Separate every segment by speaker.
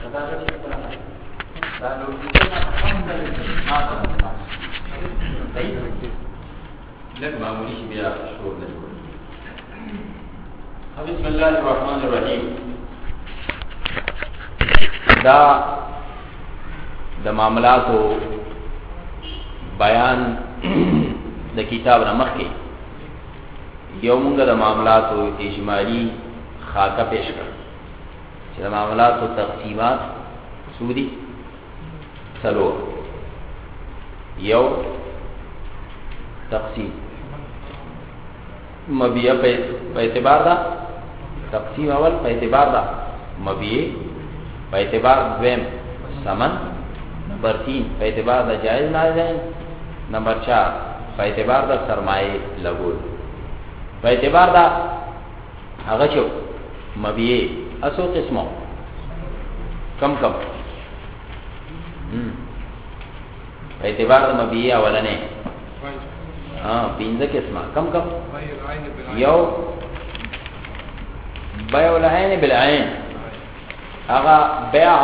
Speaker 1: بسم الله الرحمن الرحیم. دا د معاملاتو بیان د کتاب نمخ کې یو مونږ د معاملاتو اجمالی خاکه پیش کړ چې د معاملاتو تقسیمات سودی څلور. یو تقسیم مبیع په اعتبار دا تقسیم اول په اعتبار دا مبیع په اعتبار دویم ثمن، نمبر 3 په اعتبار دا جائز ناجائز، نمبر 4 په اعتبار دا سرمایه لګول. په اعتبار دا هغه چې مبیع اسو قسمو کم کم په اعتبار دا مبیع اولنه پینځه قسمه کم کم. یو بیع العین بالعین، هغه بیع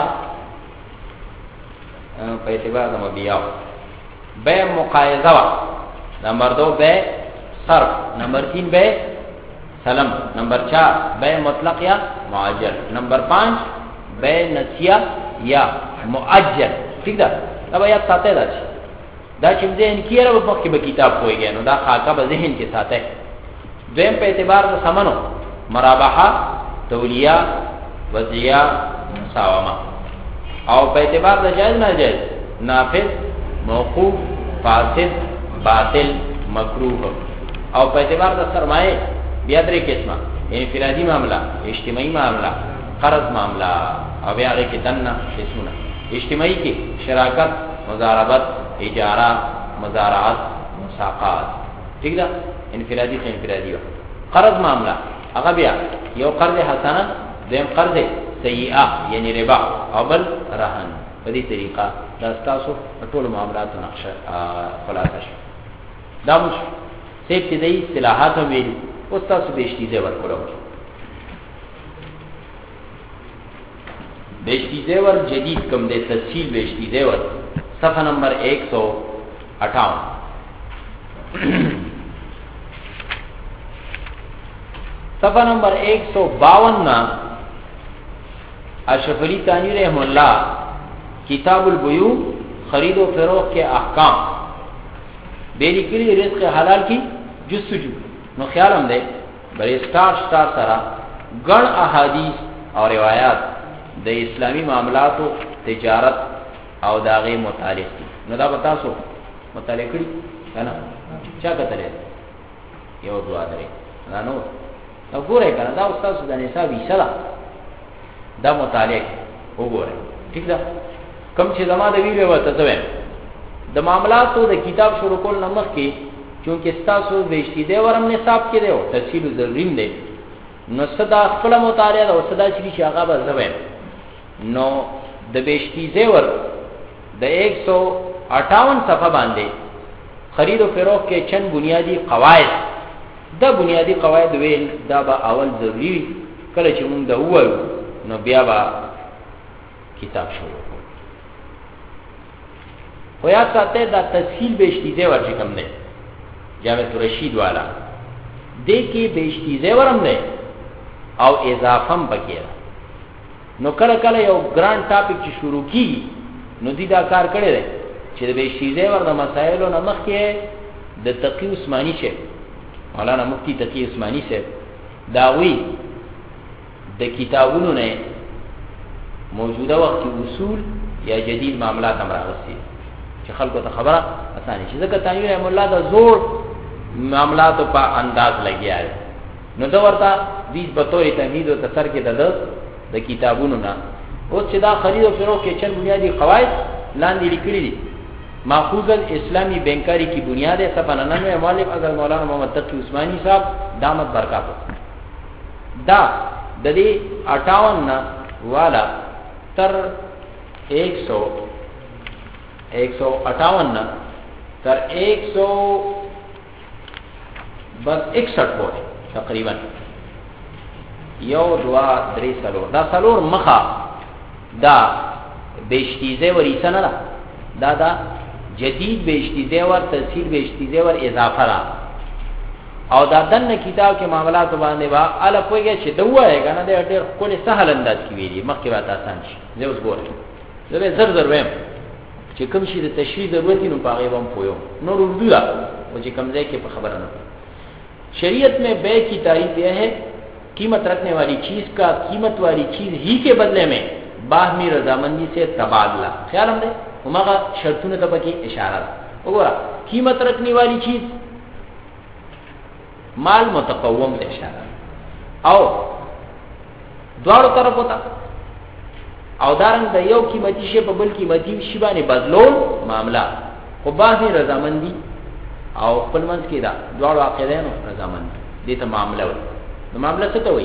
Speaker 1: په اعتبار د مبیع. بیع مقایضه وا. نمبر 2 بیع صرف، نمبر 3 بیع سلم، نمبر 4 بیع مطلق یا معجل، نمبر 5 بیع نسیه یا مؤجل. ٹھیک ده؟ دا یا ساته ده دا چې ذهن کې راو په کې به کتاب کویږي نو دا خاکه به ذهن کې ساته. دویم په اعتبار د ثمنو مرابحه، تولیه، وضعیه، مساومه. او په اعتبار د جائز ناجائز نافذ، موقوف، فاسد، باطل، مکروه. او په اعتبار د سرمایه بیا درې قسمه: انفرادي معاملہ، اجتماعي معاملہ، قرض معاملہ. او بیا هغه کې دنه قسمونه: اجتماعي کې شراکت، مضاربت، اجاره، مزارعات، مساقات. ٹھیک ده؟ انفرادی خو انفرادی و. قرض معاملہ هغه بیا یو قرض حسنه، دیم قرض سیئه یعنی ربا، او بل رهن. په دې طریقه دا تاسو ټول معاملاتو نقشه خلاصه شي. دا مش سیب چې د اصطلاحات ویل او تاسو به اشتیزه ورکولو. به اشتیزه ور جدید کوم د تفصیل به اشتیزه ور صفحه نمبر 158. صفحه نمبر 152 نا اشرف علی تانوی رحم اللہ کتاب البیوع خرید و فروخت کے احکام بیلی کلی رزق حلال کی جستجو. نو خیال هم ده بری سٹار سرا گن احادیث اور روایات د اسلامی معاملاتو تجارت او داغه متعلق دي. نو دا بتاسو متعلق کړي کنه چا کتلې یو دعا درې نو وګوره کنه دا استاد د نصاب ایسلا دا متعلق وګوره. ٹھیک ده؟ کوم چې زما د ویلو وته ته د معاملاتو د کتاب شروع کول نمخ کې چونکه تاسو وېشتي دی ورم نصاب کې دی او تفصیل ضروري دی. نو صدا خپل مطالعه او صدا چې هغه به زویم. نو د وېشتي زیور د 158 صفحه باندې خرید و فروخت کې چند بنیادی قواعد. دا بنیادی قواعد ویل دا به اول ضروری کله چې موږ دا وایو نو بیا به کتاب شروع کوو. خو یا ساته دا تفصیل به اشتیزه ورچ کم نه جامع رشید والا دې کې به اشتیزه ورم نه او اضافم پکې. نو کله کله یو ګران ټاپک چې شروع کی نو دی دا کار کړی دی چې د بشیزه ور د مسائلو نه مخکې د تقی عثماني شه مولانا مفتی تقی عثماني شه داوی د کتابونو نه موجوده وخت اصول یا جدید معاملات هم راغلي چې خلکو ته خبره اسانه شي. ځکه تانوی رحم الله دا زور معاملات په انداز لګیاي. نو دا ورته دې په تورې تمهید او تسر کې د کتابونو نه او چې دا خرید او فروخت کې چند بنیادی قواعد لاندې لیکلي دي. ماخوذ اسلامی بینکاری کی بنیاد ہے. صفحہ 99 مؤلف اگر مولانا محمد تقی عثمانی صاحب دامت برکاتہ دا د دې 58 والا تر 158 تر 161 پورې تقریبا یو دوا درې سلور دا سلور مخه دا بیشتیزه ور ایسا نه دا دا جدید بیشتیزه ور تفصیل بیشتیزه ور اضافه را او دا دن کتاب کې معاملات باندې وا ال کویږي چې دوه ہے کنه د ډېر کله سهل انداز کې ویلي مخکې راته آسان شي زه اوس ګورم زه زر زر ویم چې کوم شي د تشریح ضرورت نو پاغه وم پویو نور اردو دا او چې کوم ځای کې په خبره نه शरीयत में बे की तारीफ यह है कीमत रखने वाली चीज का कीमत वाली चीज ही के बदले में बाहमी रजामंदी से तबादला ख्याल हमने उमागा शर्तों ने तब की इशारा होगा कीमत रखने वाली चीज माल मुतकव्वम से इशारा आओ द्वार तरफ होता औदारंग दयो कीमती शे बबल कीमती शिबा ने बदलो मामला को बाहमी रजामंदी او خپل منځ کې دا دوه واقعینو رضامند دي ته معاملې وي نو معاملې څه ته وي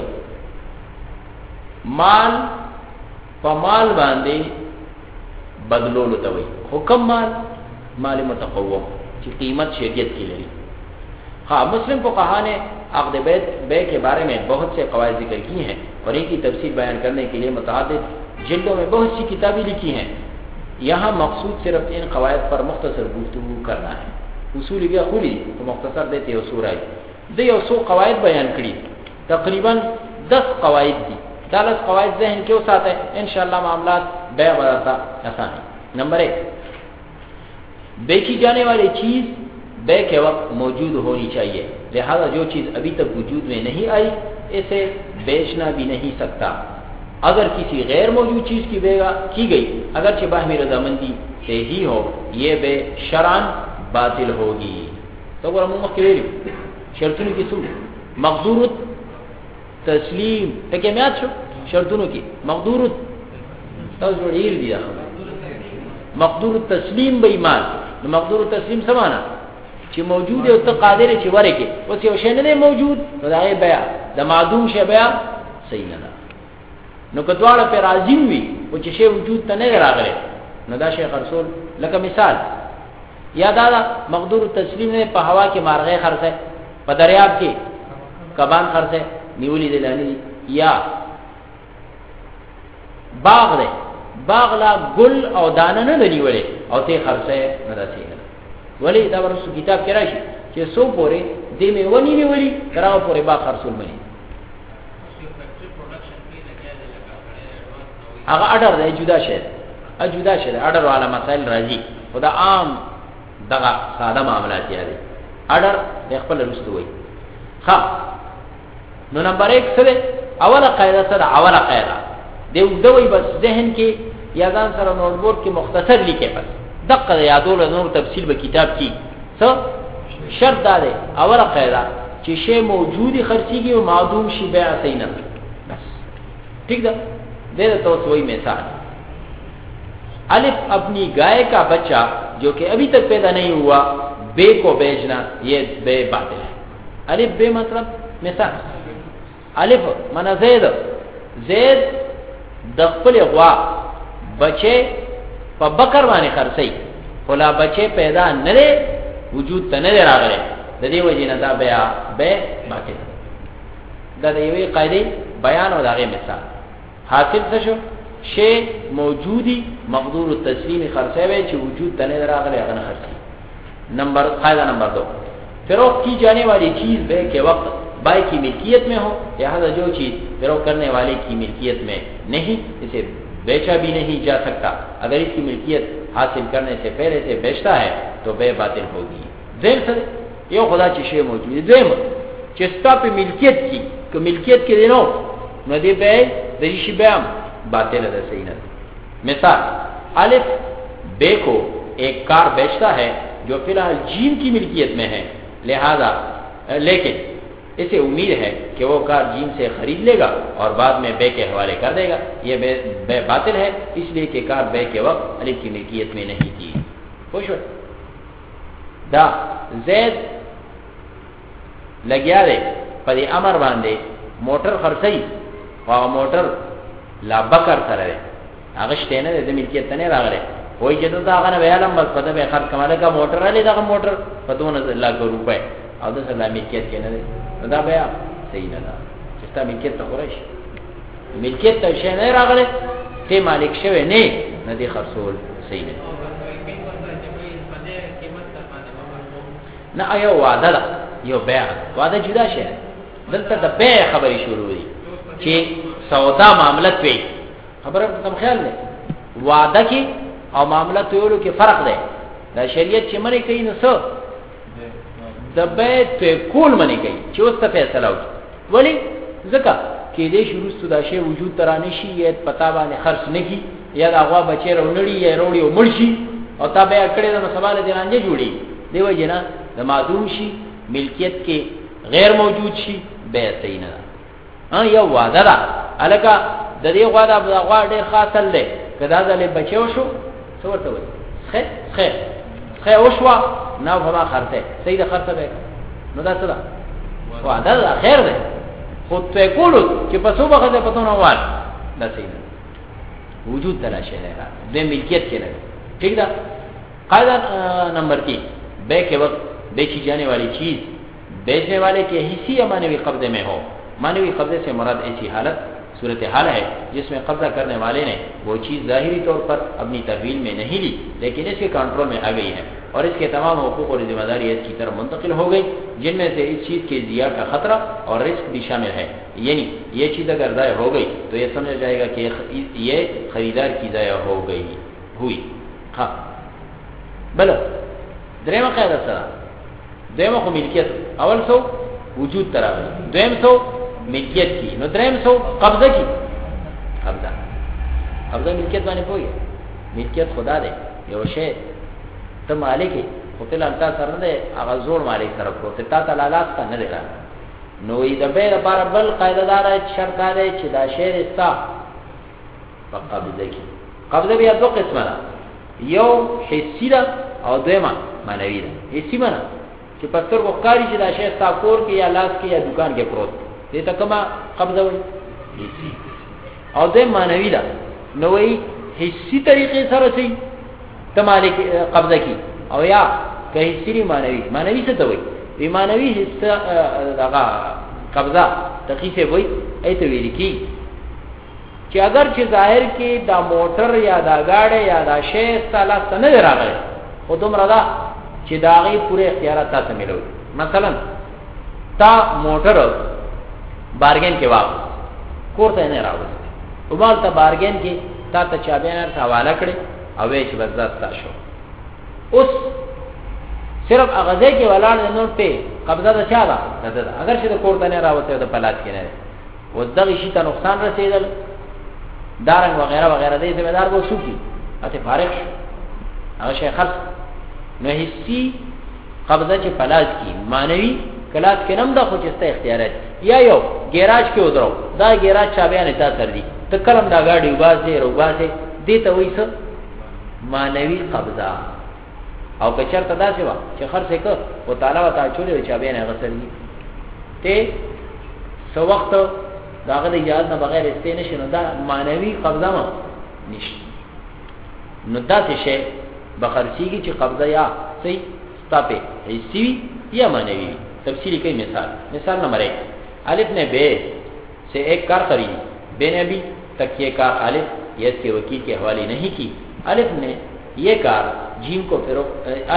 Speaker 1: مال په مال باندې بدلول ته وي حکم مال متقوم چې قیمت شریعت کی لري हाँ मुस्लिम फुक़हा ने अक़्द बे के बारे में बहुत से क़वाइद ज़िक्र की हैं और इनकी तफसील बयान करने के लिए मुतअद्दिद जिल्दों में बहुत सी किताबें लिखी हैं यहाँ मक़सूद सिर्फ इन क़वाइद पर मुख्तसर गुफ्तगू करना है उसूल बया खुली तो मुख्तसर देते हो सूरज दे और सो कवायद बयान करी तकरीबन 10 कवायद दी 10 कवायद जहन क्यों साथ है इंशाअल्लाह मामला बया बता आसान है नंबर 1 बेची जाने वाली चीज बे के वक्त मौजूद होनी चाहिए लिहाजा जो चीज अभी तक वजूद में नहीं आई इसे बेचना भी नहीं सकता अगर किसी गैर मौजूद चीज की बेगा की गई अगरचे बाहमी रजामंदी से ही हो ये बे शरान बातिल होगी तो वो मुख के शर्तों की सुन मकदूरत तस्लीम तक मैं आज शर्तों की मकदूरत तो जोड़ीर दिया मकदूरत तस्लीम बेईमान मकदूरत तस्लीम समाना कि मौजूद है तो कादिर है चिवरे के वो से शे नहीं मौजूद तो दाए बया द मादूम शे बया सही ना नो कदवाड़ा पे राजिम भी वो शे वजूद त नहीं रागरे नदा शेख रसूल लका मिसाल या दादा मकदूर तस्लीम ने पे हवा के मार्गे खर्च है पे दरियाब के कबान खर्च है निवली दिलानी या बाग दे बाग ला गुल और दाना न निवले और ते खर्च है नदा से वली दा वर्ष किताब के राशि कि सो पोरे दे में वनी निवली कराओ पोरे बा खर्चुल में आगा ऑर्डर दे जुदा शहर ऑर्डर वाला मसाइल राजी खुदा आम दगा सादा मामला किया दे ऑर्डर खपल रस्तु हुई हाँ नो नंबर 1 से अवला कायदा सर अवला कायदा दे उदवई बस जहन के यादान सर नोटबोर्ड के मुख्तसर लिखे बस दक्का यादोल नूर तफसील ब किताब की सो शर्त दादे अवला कायदा कि शे मौजूदी खर्ची की मादूम शी बया सहीना बस ठीक है दे तो वही मिसाल अलिफ अपनी गाय का बच्चा जो कि अभी तक पैदा नहीं हुआ बे को बेचना ये बे बातिल है अलिफ बे मतलब मिसाल अलिफ माना ज़ैद दखल हुआ बच्चे प बकर वाने खर्चई होला बच्चे पैदा नरे वजूद तनरे रागरे ददी वजी नदा बया बे बातिल ददी कायदे बयान और दागे मिसाल हासिल सशो शे मौजूदी मकदूर तस्लीम खर्चे वे जो वजूद तने दरागले अगन खर्ची नंबर कायदा नंबर 2 फरोख्त की जाने वाली चीज बे के वक्त बाई की मिल्कियत में हो लिहाजा जो चीज फरोख्त करने वाले की मिल्कियत में नहीं इसे बेचा भी नहीं जा सकता अगर इसकी मिल्कियत हासिल करने से पहले से बेचता है तो बे बातिल होगी जेम से यो खुदा की शे मौजूद जेम चिस्ता पे मिल्कियत की कि मिल्कियत के दिनों नदी बे दरिशी बयाम बातिल है सही नहीं मिसाल अलिफ बे को एक कार बेचता है जो फिलहाल जीन की मिल्कियत में है लिहाजा लेकिन इसे उम्मीद है कि वो कार जीन से खरीद लेगा और बाद में बे के हवाले कर देगा ये बे बातिल है इसलिए कि कार बे के वक्त अलिफ की मिल्कियत में नहीं थी खुश हो दा जैद लगिया दे पदी अमर बांधे मोटर खर्चई और मोटर ला बकर सरे आगस्ते ने दे मिल्कियत ने रागरे कोई जतो दा गने बेलम बस पता बे खर्च कमाले का मोटर ले दा मोटर 2 लाख रुपए और 10 लाख मिल्कियत के ने दा बया सही ना चिस्ता मिल्कियत तो खुरश मिल्कियत तो शे ने रागरे ته مالک شوی نه نه دی خرصول صحیح نه نه ایو وعده ده یو بیع وعده جدا شي دلته د بیع خبري شروع دي چې سودا معاملت وي خبره تم خیال نه وعده کې او معاملت یو کې فرق ده دا شریعت چې منی کوي نو څه د بیع په کول منی کوي چې اوس ته فیصله وکړي ولی ځکه کې دې شروع ستدا شی وجود ترانه شي یا پتا باندې خرڅ نه کی یا دا غوا بچی رونړي یا روړي او مرشي او تا بیع کړی نو سوال دې رانجه جوړي دیو جنا د معدوم شي ملکیت کې غیر موجود شي بیع صحیح نه ها یو وعده ده الکه د دې غوا د غوا ډېر خاصل ده کدا ځلې بچو شو څه ورته وایي خیر وشوا نه فما خرته صحیح ده خرته به نو دا څه ده وعده ده خیر ده خود ته کولو چې په څو بغه ده پتو نه وال دا صحیح ده وجود تلاشه ده د ملکیت کې نه ٹھیک ده قاعده نمبر 3 बे के वक्त बेची जाने वाली चीज बेचने वाले के हिस्सी या मानवी कब्जे में हो मानवी कब्जे से मुराद ऐसी हालत सूरत हाल है जिसमें कब्जा करने वाले ने वो चीज़ ज़ाहिरी तौर पर अपनी तहवील में नहीं ली लेकिन इसके कंट्रोल में आ गई है और इसके तमाम हुकूक और जिम्मेदारी इसकी तरफ मुंतकिल हो गई जिनमें से इस चीज़ के ज़िया का ख़तरा और रिस्क भी शामिल है यानी ये चीज़ अगर ज़ाया हो गई तो ये समझा जाएगा कि ये ख़रीदार की ज़ाया हो गई हुई हाँ बलो درېمه قاعده سره دیمه خو ملکیت اول سو وجود تراوی دویم سو ملکیت کی نو درېم سو قبضه کی قبضه ملکیت باندې پوي ملکیت خدا دې یو شی ته مالک خو ته لانتا سره دې هغه زور مالک سره کو ته تا تعالی ته نه لرا نو ای د بیر لپاره بل قاعده دار شرط ده چې دا شی رستا په قبضه کی قبضه بیا دوه قسمه ده یو حسی ده او دویمه معنوی ده هیڅ معنا چې پستر کو کاری چې دا شی تاکور کې یا لاس کې یا دکان کې پروت دې ته کما قبضه وي هیڅ او دې معنوی ده نو وی هیڅ طریقې سره سي ته مالک قبضه کی او یا که هیڅ معنوی څه ته وي وی معنوی حصہ دغه قبضه تخفیف وي ایته ویل کی چې اگر چې ظاهر کې دا موټر یا دا گاډي یا دا شی سالا سند راغلی او دومره دا چې داغي پوره اختیارات تاسو ملوي مثلا تا موټر بارګین کې واپس کوړته نه راوځي او مال ته بارګین کې تا ته چا بیان حواله کړي او وې چې وزات تاسو اوس صرف اغازه کې ولاړ نه په قبضه ده چا ده اگر چې کوړته نه راوځي د پلات کې نه و دغه شي ته نقصان رسیدل دارنګ وغیرہ وغیرہ دې ذمہ دار وو شو کی اته فارغ هغه شي خلص نو هیڅ قبضه چې پلاس کی مانوي کلاس کې نم د خو چې اختیارات یا یو ګیراج کې ودرو دا ګیراج چا بیان تا تر دي ته کلم دا گاډي وباسه روباسه دې ته وایي څه مانوي قبضه او که چرته دا څه وا چې خرڅه ک او تعالی وتا چولې چا بیان هغه سري ته سو وخت داغه د یاد نه بغیر استینه شنو دا مانوي قبضه ما نشته نو دا څه بخرچیږي چې قبضه یا صحیح ستاپه حسی یا معنوی تفصیلی کوي مثال نمبر 1 الف نے بے سے ایک کار خریدی بے نے بھی تکیے کار الف یہ اس کے وکیل کے حوالے نہیں کی الف نے یہ کار جیم کو فروخت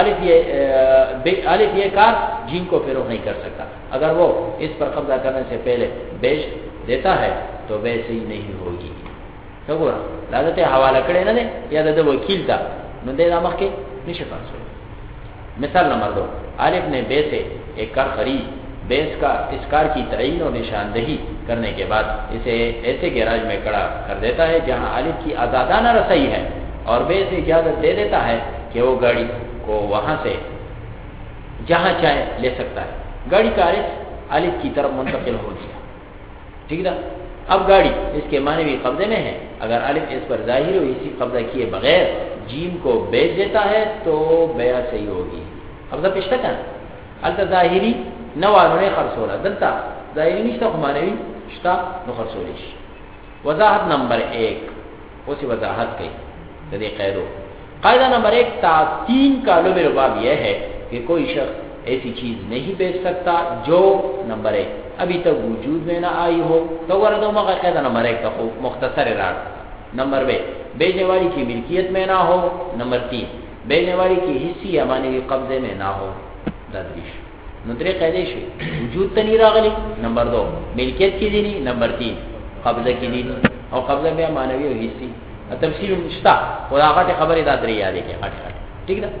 Speaker 1: الف یہ کار جیم کو فروخت نہیں کر سکتا اگر وہ اس پر قبضہ کرنے سے پہلے بیچ دیتا ہے تو بے صحیح نہیں ہوگی تو ګور لازم ته حواله کړي نه یا د وکیل تا نو دې دماغ کې نشي پاسو مثال نمبر 2 الف نے بے سے ایک کار خرید بیس کا اس کار کی تعین اور نشاندہی کرنے کے بعد اسے ایسے گیراج میں کھڑا کر دیتا ہے جہاں الف کی آزادانہ رسائی ہے اور بے سے اجازت دے دیتا ہے کہ وہ گاڑی کو وہاں سے جہاں چاہے لے سکتا ہے گاڑی کا الف کی طرف منتقل ہو گیا ٹھیک ہے اب گاڑی اس کے معنوی قبضے میں ہے اگر الف اس پر ظاہر ہو اسی قبضہ کیے بغیر جیم کو بیچ دیتا ہے تو بیع صحیح ہوگی قبضہ پیشتا کنا التا ظاہری نوانو نے خرصولا دلتا ظاہری نشتا خمانوی شتا نو خرصولیش وضاحت نمبر 1 اسی وضاحت کئی تدی قیدو قاعدہ نمبر 1 تا 3 کا لبر باب یہ ہے کہ کوئی شخص ایسی چیز نہیں بیچ سکتا جو نمبر 1 ابھی تک وجود میں نہ آئی ہو تو وردو مغا قاعدہ نمبر 1 کا مختصر راڑ नंबर बेचने वाली की मिल्कियत में ना हो। नंबर 3 बेचने वाली की हिस्सी या मानवी कब्जे में ना हो। दर्दिश नुद्रे कैदे शे वजूद तनी रागली। नंबर 2 मिल्कियत की दीनी। नंबर 3 कब्जा की दीनी और कब्जा में मानवी और हिस्सी तफसील मुश्ता खुदागत खबर दादरी याद है हट ठीक ना।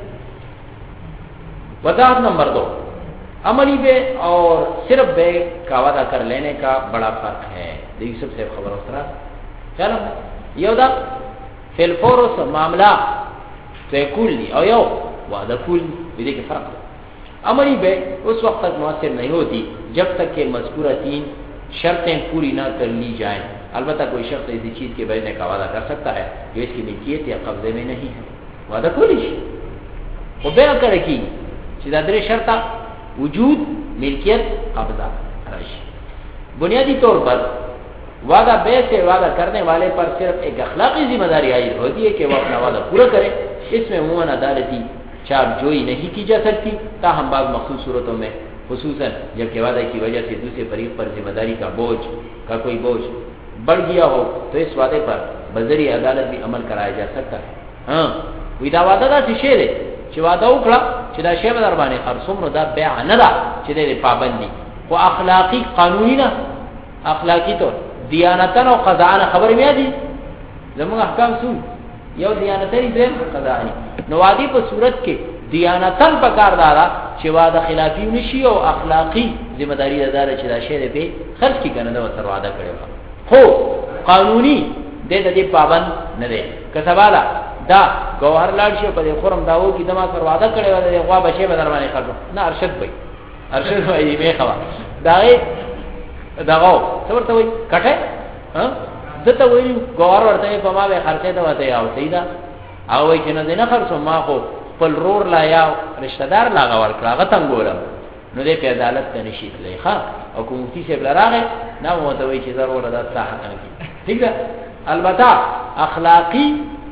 Speaker 1: वजाहत नंबर 2 अमली बे और सिर्फ बे का वादा कर लेने का बड़ा फर्क है। देखिए सबसे खबर उसरा चलो योदा फिलफोरस मामला तो कुल और यो वादा कुल विधि के फर्क। अमली बे उस वक्त तक मुअस्सिर नहीं होती जब तक कि मज़कूरा 3 शर्तें पूरी ना कर ली जाएं। अलबत्ता कोई शख्स ऐसी चीज के बेचने का वादा कर सकता है जो इसकी मिल्कियत या कब्जे में नहीं है। वादा कुलिश वो बे करे की सीधा दरे शर्ता वजूद मिल्कियत कब्जा रश। बुनियादी तौर पर वादा बे से वादा करने वाले पर सिर्फ एक अखलाकी जिम्मेदारी आयद होती है कि वह अपना वादा पूरा करे। इसमें उमूमन अदालती चापजोई नहीं की जा सकती ताहम बाज़ मखसूस सूरतों में खुसूसन जबकि वादा की वजह से दूसरे फरीक पर जिम्मेदारी का कोई बोझ बढ़ गया हो तो इस वादे पर बजरी अदालत भी अमल कराया जा सकता है। हाँ विदा वादा दा शेर چې واده وکړه چې دا شی به در باندې خرڅوم نو دا بیع نه ده چې د پابندي او اخلاقی قانوني نه اخلاقی طور دیانتن او قضاء خبر مې دي زموږ احکام څو یو دیانتي دیم قضاء نو وادي په صورت کې دیانتن په کار دارا چې واده خلافی نشي او اخلاقی ذمہ داری دار چې دا شی به خرڅ کی کنه دا سره واده کړي خو قانوني د دې پابند نه دی کسبالا دا گوهر لاړ شي په دې خرم داو کې دما سره وعده کړی و د غوا بشي به در باندې خرڅ نه ارشد وای می خوا داغو څورته وای کټه ها دته وای گوهر ورته په ما به خرڅه ته وته او سیدا او وای چې نه خرڅو ما خو پل رور لا یا رشتہ دار لا غور کړه غتم ګورم نو دې په عدالت ته نشي تلای ښا او کوم مفتي صاحب لراغه نه وته وای چې ضرور ده صح نه ٹھیک ده البته اخلاقی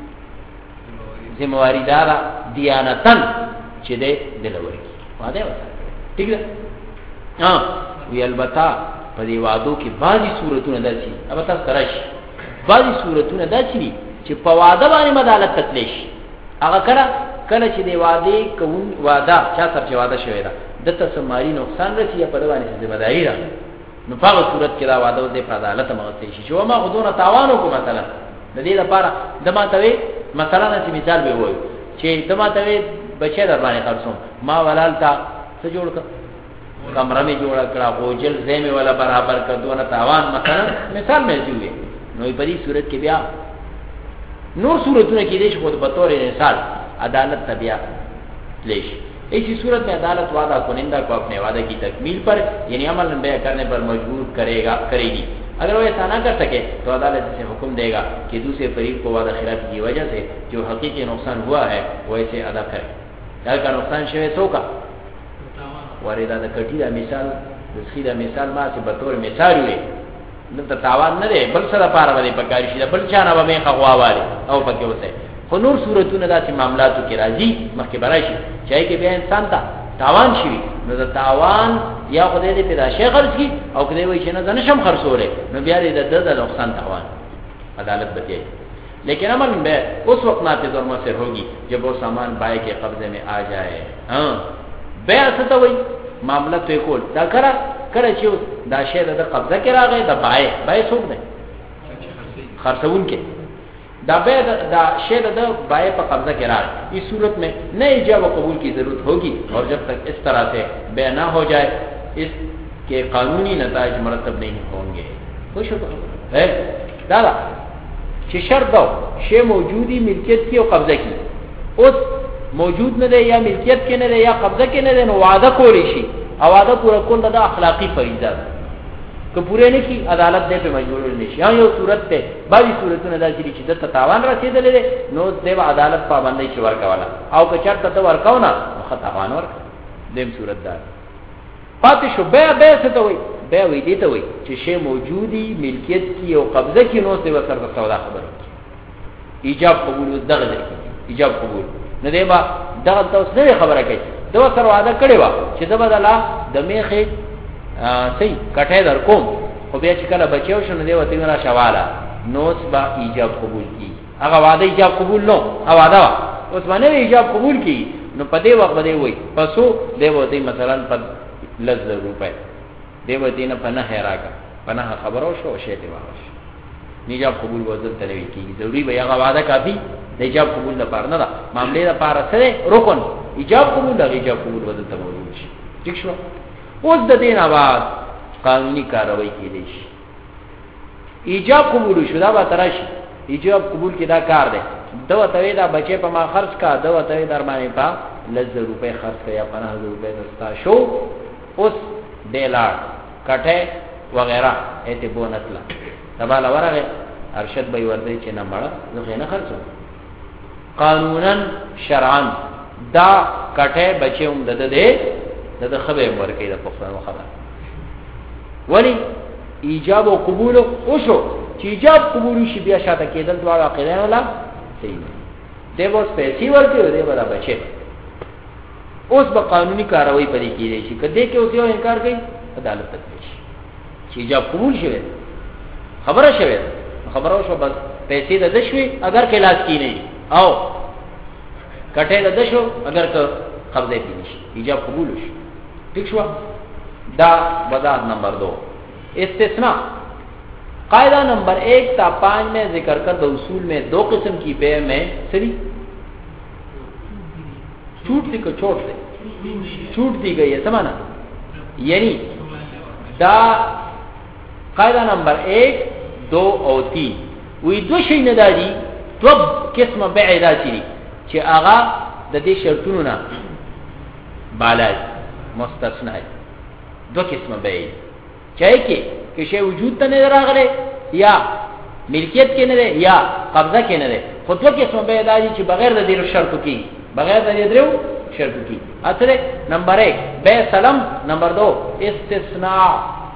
Speaker 1: ذمہواری دارا دیانتن چې دې دلوري واده وته ٹھیک ده ها وی البته په دې وادو کې بعضی صورتونه داسي البته ترش بعضی صورتونه داسي چې په واده باندې عدالت تکلیش هغه کله چې دې واده کوم واده چا سره چې واده شوی دا دته سماري نقصان رسي په دوانې ذمہ داری را نو په صورت کې دا واده د عدالت مغته شي چې ما غوډونه تاوانو کو مثلا د دې لپاره دماته مثلا چې مثال به وای چې دماته بچی در باندې خرڅوم ما ولال تا څه جوړ کړ کمره می جوړ کړه غوجل زمي ولا برابر کړ دونه تاوان مثلا مثال مې جوړې نو په دې صورت کې بیا نور صورتونه کې دې شو په تور مثال عدالت تبیا لیش ایسی صورت میں عدالت وعدہ کنندہ کو اپنے وعدے کی تکمیل پر یعنی عمل بیع کرنے پر مجبور کرے گی اگر وہ ایسا نہ کر سکے تو عدالت اسے حکم دے گا کہ دوسرے فریق کو وعدہ خلافی کی وجہ سے جو حقیقی نقصان ہوا ہے وہ اسے ادا کرے در کا نقصان شوے سو کا واردہ دا کٹی دا مثال دسخی دا مثال ما سے بطور مثال ہوئے نتا تاوان نہ دے بل صدا پارا ودے پکارشی دا بل چانا با میں خواہ والے او پکے ہوتے نور صورتونه داسې معاملاتو کې راځي مخکې براشي چې کې بیا انسان ته تاوان شي نو دا تاوان یا خدای دې پیدا شي خرج کی او کله وای چې نه نشم خرڅوله نو بیا دې د نقصان تاوان عدالت بتائی لیکن عمل میں اس وقت نافذ اور مؤثر ہوگی جب وہ سامان بائے کے قبضے میں آ جائے ہاں بیع څه وای معاملہ تو کول دا کړه چې دا شی د قبضه کې راغی دا بائے څوک دی خرڅون کې دا شید دا بائے پر قبضہ کے راج اس صورت میں نئے ایجاب و قبول کی ضرورت ہوگی اور جب تک اس طرح سے بے نہ ہو جائے اس کے قانونی نتائج مرتب نہیں ہوں گے خوش ہے دادا کہ شرط دو شے موجودی ملکیت کی اور قبضہ کی اس موجود نہ دے یا ملکیت کے نہ دے یا قبضہ کے نہ دے نو وعدہ کو ریشی اور وعدہ پورا کن دا اخلاقی فریضہ کہ پورے نه کی عدالت دې په مجبور نشي یا یو صورت ته باقي صورتونه داسې چې د تاوان رسیدلې نو د عدالت پابندۍ چې ورکواله او که چرته ته ورکاونه خطاوان ورک دیم صورت ده پاتې شو بیا څه ته وي بیا وی دي ته وي چې شی موجودی ملکیت کی او قبضه کی نو څه وسر سودا خبره ایجاب قبول دغه ایجاب قبول نه دی با دغه تاسو نه خبره کوي دا سره وعده کړی و چې دا بدلا د میخه صحیح کټه در کوم خو بیا چې کله بچیو شنو دی وته نه شواله نوس با ایجاب قبول کی هغه وعده ایجاب قبول نو او وعده اوس باندې ایجاب قبول کی نو په دې وخت باندې وای پسو دی وته مثلا په لزر روپے دی وته نه پنه راکا پنه خبرو شو شی دی واش ایجاب قبول وځل تلوي کی ضروری به هغه وعده کافی د ایجاب قبول لپاره نه دا معاملې لپاره سره رکن ایجاب قبول د ایجاب قبول وځل ته موجود شي ٹھیک شو اوس د دین आवाज قانوني کاروایی کیدی شي ایجاب قبول شو دا به ترشي ایجاب قبول کی دا کار دی دو توی دا بچے په ما خرج کا دو توی در باندې پا لزر روپے خرج کا یا 50 روپے دستا شو اوس ډیلار کټه وغیرہ ایته بونتلا تبا لورغه ارشد به ورته چې نه مړه زه نه خرڅو قانونا شرعا دا کټه بچوم د خبره ورکې د پښتنو خبره ولی ایجاب او قبول او شو چې ایجاب قبول شي بیا شاته کېدل دواړه عقیده نه لا صحیح دی به پیسې ورکړي دی به بچي اوس به قانوني کاروایی پدې کېږي چې کله کې اوس یو انکار کوي عدالت ته شي چې ایجاب قبول شوی خبره شوی خبره شو بس پیسې د دشوي اگر کې لاس کې نه او کټه د دشو اگر که قبضه کې نشي ایجاب قبول شي ٹھیک شو دا وضاحت نمبر 2 استثناء قاعدہ نمبر 1 تا 5 میں ذکر کردہ اصول میں 2 قسم کی بے میں سری چھوٹ دی کو چھوٹ دے چھوٹ دی گئی ہے سمانا یعنی دا قاعدہ نمبر 1 2 اور 3 وی دو شی نه دادی دو قسم بیع دا چری چې هغه د دې شرطونو نه بالا مستثنا دو قسم بیع چاہے کہ شی وجود ته نه راغله یا ملکیت کې نه ده یا قبضه کې نه ده خو دو قسم بیع دا چې بغیر د دې شرطو کې بغیر د دې درو شرطو کې اته نمبر 1 بیع سلام نمبر 2 استثناء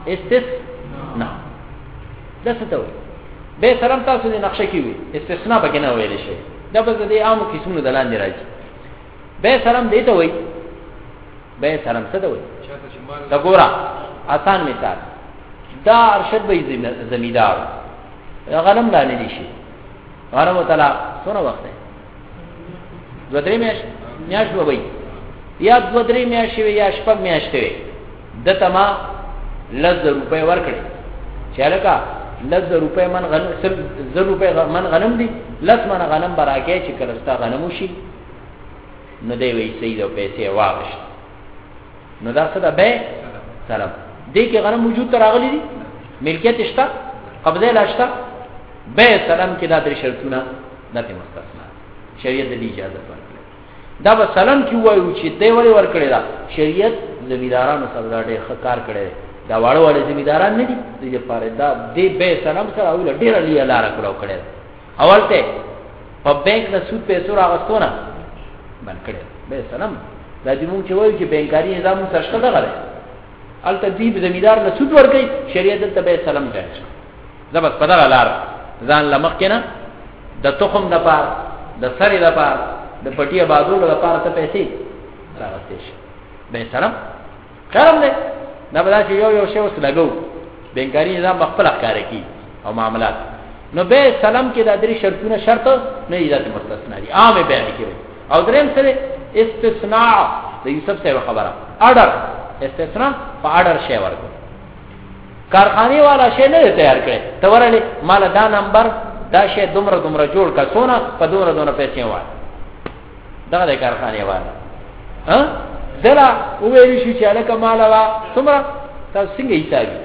Speaker 1: دا څه ته وي به سلام تاسو د نقشه کې وي استثناء پکې نه ویل شي دا به د عامو قسمونو د لاندې راځي به سلام دی ته وي به سلام څه ته وي دا ګورا آسان مثال دا ارشد به زمیدار غنم لاندې دي شي غنم تعالی څونه وخت دی 2-3 میاشت وي یا 2-3 میاشتې یا شپږ میاشتې د تما لز روپے ورکړي چالکا لز روپے من غنم 10 روپے من غنم دي لز من غنم براکه چې کلستا غنم شي نو دی وی سید او پیسې واغشت نو دا څه ده به سلام دې کې غنم موجود تر راغلي دي ملکیت شته قبضه لاشته به سلام کې دا درې شرطونه نته مستثنا شریعت دې اجازه ورکړي دا به سلام کې وایو چې دی وری ورکړي دا شریعت زمیدارانو سره ډېر ښه کار کړي دا واړو واړو زمیداران نه دي دې لپاره دا دې به سلام سره او ډېر لري لار کړو اول ته په بانک نه سود پیسې راغستونه باندې کړي به سلام دا دې مونږ چې وایو چې بانکاري نظام سره شته غره ال تدیب زمیدار نه سود ورکړي شریعت ته به سلام کوي زبر پدغه لار ځان لمخ کنه د تخم د پار د سری د پار د پټي آبادو د پار ته پیسې راغستې شي به سلام کارم دې دا بل چې یو شی وس لګو بانکاري نظام خپل ښکار کوي او معاملات نو به سلام کې د درې شرطونه شرط نه ایجاد مستثنا دي عام بیان کوي او دریم سره استثناء د یوسف صاحب خبره آرډر استثناء په آرډر شی ورکو کارخانه والا شی نه تیار کړي ته ورلې مال دا نمبر دا شی دومره جوړ کا سونا په دومره پیسې وای دا د کارخانه والا ها دلا ویل شي چې الکه مال وا څومره تاسو څنګه حسابي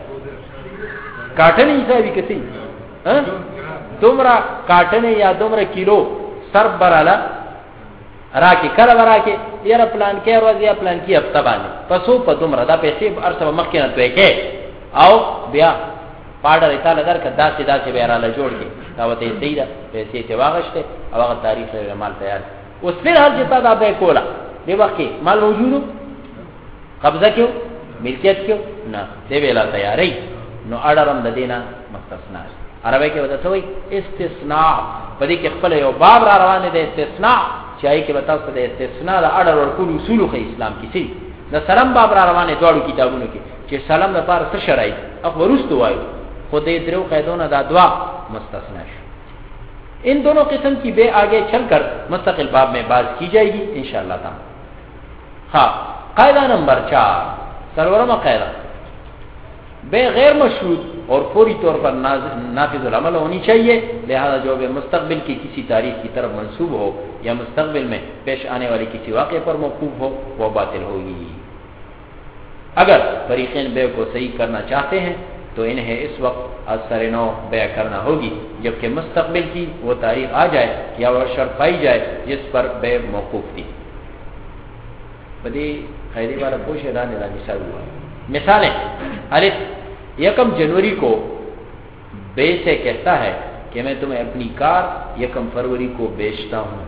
Speaker 1: کاټن حسابي کتي ها دومره کاټن یا دومره کیلو سر براله راکې کله راکې یاره پلان کې ورځ یا پلان کې هفته باندې پسو په دومره دا پیسې ارسه مخکې نه توې کې او بیا پاډر ایتاله درکه داسې به را جوړ کې دا وته سیده پیسې ته واغشته او هغه تاریخ سره مال تیار اوس په هر چې تا دا به کولا دی وخت کې مال موجودو قبضه کیو ملکیت کیو نه دی ویلا تیارې نو اړرم د دینه مستثنا عربی کې وځه وي استثناء په دې کې خپل یو باب را روان دي استثناء چای کې بتاو څه د استثناء د اړر ورکول اصول خو اسلام کې سي د سلام باب را روانه دوړو کتابونو کې چې سلام لپاره څه شرایط او ورستو وایو خود درو قیدونه دا دوا مستثنا شو. ان دونوں قسم کی بے آگے چل کر مستقل باب میں بات کی جائے گی انشاءاللہ تعالی. ہاں قاعدہ نمبر 4 سرورمہ قاعدہ بے غیر مشروط اور فوری طور پر نافذ العمل ہونی چاہیے. لہذا جو بے مستقبل کی کسی تاریخ کی طرف منسوب ہو یا مستقبل میں پیش آنے والی کسی واقعے پر موقوف ہو وہ باطل ہوگی. اگر فریقین بے کو صحیح کرنا چاہتے ہیں تو انہیں اس وقت اثر نو بیع کرنا ہوگی جبکہ مستقبل کی وہ تاریخ آ جائے یا وہ شرط پائی جائے جس پر بے موقوف تھی. بدی خیری والا پوش اعلان مثال ہوا. مثالیں: الف 1 جنوری کو بے سے کہتا ہے کہ میں تمہیں اپنی کار 1 فروری کو بیچتا ہوں.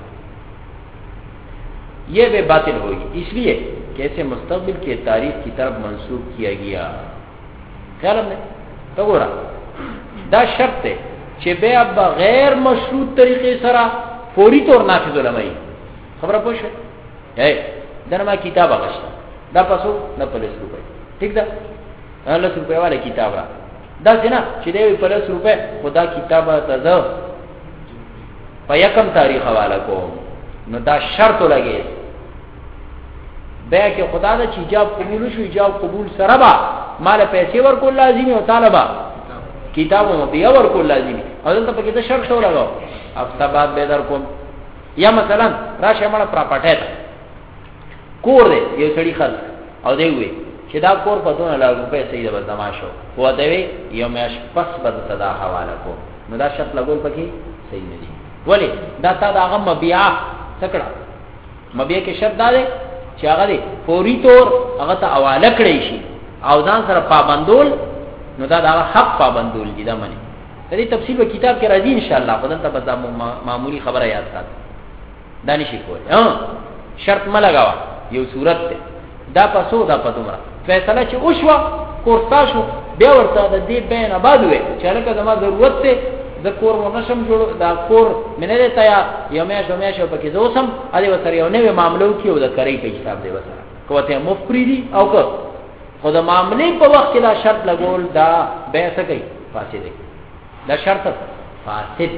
Speaker 1: یہ بے باطل ہوگی اس لیے کہ اسے مستقبل کے تاریخ کی طرف منسوب کیا گیا. خیال ہم نے تو گورا دا شرط ہے کہ بے اب غیر مشروط طریقے سرا فوری طور نافذ العمل خبر پوش ہے دنما کتاب اغشتا دا پسو نہ 50 روپے ٹھیک دا 10 روپے والے کتاب را دا سنا چې دی 50 روپے خدا کتاب ته زه په 1 تاریخ حواله کوم نو دا شرط لګي بیا کې خدا دا چې جواب قبول شو جواب قبول سره با مال پیسې ورکول لازمي او طالبہ کتابو مبیا ورکول لازمي او دلته په کې دا شرط لګاو افتابات به در کوم. یا مثلا راشه مړه پراپرټه کور دی یو سړي خل او دی وي چې دا کور په 2 لک روپے صحیح ده بدماشو هو دی یو میاش پس بد صدا حواله کو نو دا شرط لګول پکې صحیح نه دي. ولی دا تا دا غم مبيع تکړه مبيع کې شرط دا دی چې هغه دی فوري طور هغه ته حواله کړی شي او ځان سره پابندول نو دا دا حق پابندول دي دا معنی. دې تفصیل په کتاب کې راځي ان شاء الله بدل ته بدا معمولی خبره یاد سات دانش کوی. شرط ما لگاوا یو صورت ده دا پسو دا پدومره فیصله چې اوشوا کورتا شو بیا ورته د دې بین آباد وي چې لکه زما ضرورت ته د کور ونشم جوړ دا کور منه ته تیار یو مې شو پکې زوسم علي وسره یو نوې معاملو کې او د کری په حساب دی وسره کوته مفریدي او که خو د معاملې په وخت کې دا شرط لګول دا به څه کوي فاسد دی دا شرط فاسد.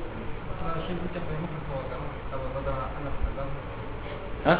Speaker 1: ها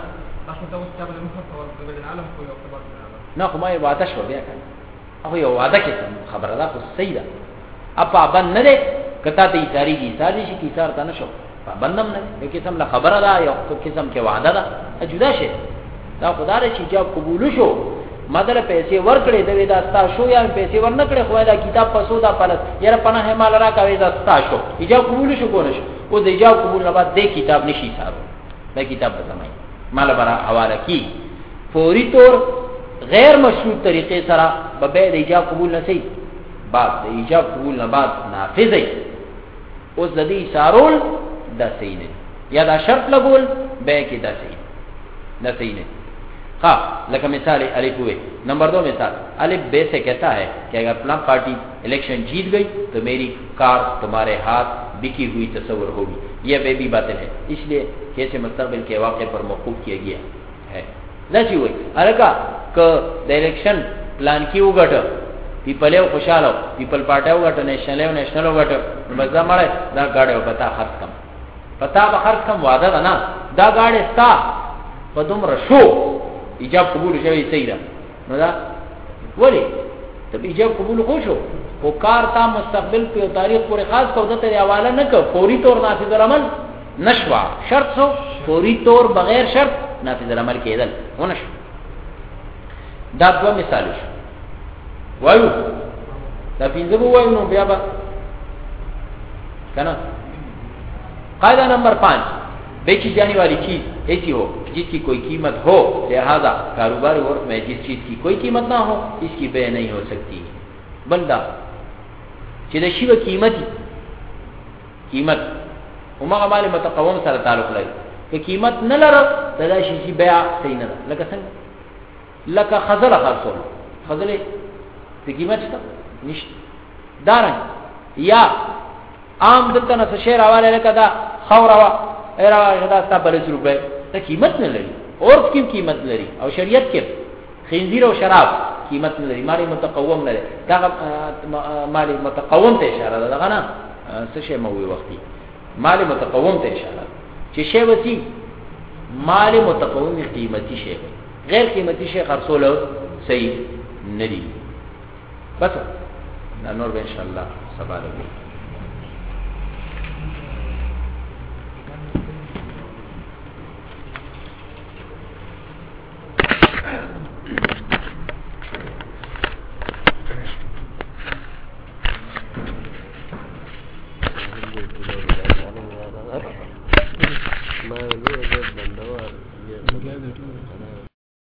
Speaker 1: نه خو ما یې وعده شو بیا کنه هغه یو وعده کې خبره ده خو صحیح ده اپا بند نه ده کته ته تاریخي سازي شي کی سار ته نشو بندم نه ده قسم له خبره ده یو قسم کې وعده ده جدا شي دا خدای چې جواب قبول شو مدله پیسې ورکړې د ودا ستا شو یا پیسې ورنکړې خو دا کتاب پسو دا پلس یاره پناه مال را کوي دا ستا شو جواب قبول شو کو نشو او د جواب قبول نه بعد د کتاب نشي سارو دا کتاب به سمای مال برا حواله کی فوری طور غیر مشروط طریقے سرا ببے د ایجاب قبول نہ صحیح بعد د ایجاب قبول نہ بعد نافذ ہے اس ذی سارول دا صحیح نہیں یا دا شرط لگول بے کی دا صحیح نہ صحیح نہیں. ہاں لکہ مثال الف ہوئے. نمبر 2 مثال الف بے سے کہتا ہے کہ اگر فلاں پارٹی الیکشن جیت گئی تو میری کار تمہارے ہاتھ بکی ہوئی تصور ہوگی. یہ بے بھی باطل ہے اس لیے کیسے مستقبل کے واقعے پر موقوف کیا گیا ہے نہ چی ہوئی الکا کہ الیکشن پلان کی وګټ پیپل یو خوشاله پیپل پارټي وګټ نیشنل وګټ مزه مړ دا گاډي پتا خرڅ کم پتا به خرڅ کم وعده ده نه دا گاډي ستا په دومره شو ایجاب قبول شوی صحیح ده نو دا ولی تب ایجاب قبول خو شو او کار تا مستقبل په تاریخ پورې خاص کو دته حواله نه کو فوری طور نافذ العمل نشوا شرط سو فوری طور بغیر شرط نافذ العمل کېدل ونشو. دا دو مثال شو وایو دا پینځه وایو نو بیا به کنه. قاعدہ نمبر 5 بیچی جانے والی چیز ایسی ہو جس کی کوئی قیمت ہو لہذا کاروباری عرف میں جس چیز کی کوئی قیمت نہ ہو اس کی بے نہیں ہو سکتی. بندہ چې شی و قیمت ومغه مال متقوم سره تعلق لري که قیمت نه لره دا شی بيع صحیح نه لکه څنګه لکه خزله خرڅول خزله د قیمت څه نشته دارن یا عام دته نه شعر حواله لکه دا خوروا ایرا غدا ستا 40 روپے ته قیمت نه لري اور کی قیمت لري او شریعت کې خنزیر او شراب قیمت نه لري مال متقوم نه لري دا مال متقوم ته اشاره ده غنا څه شی مو وی وختي مال متقوم ته اشاره چې شی وتی مال متقوم قیمتي شی غیر قیمتي شی خرڅول صحیح نه دي بس نور به ان شاء الله سبا لګي
Speaker 2: ما له دې بندوار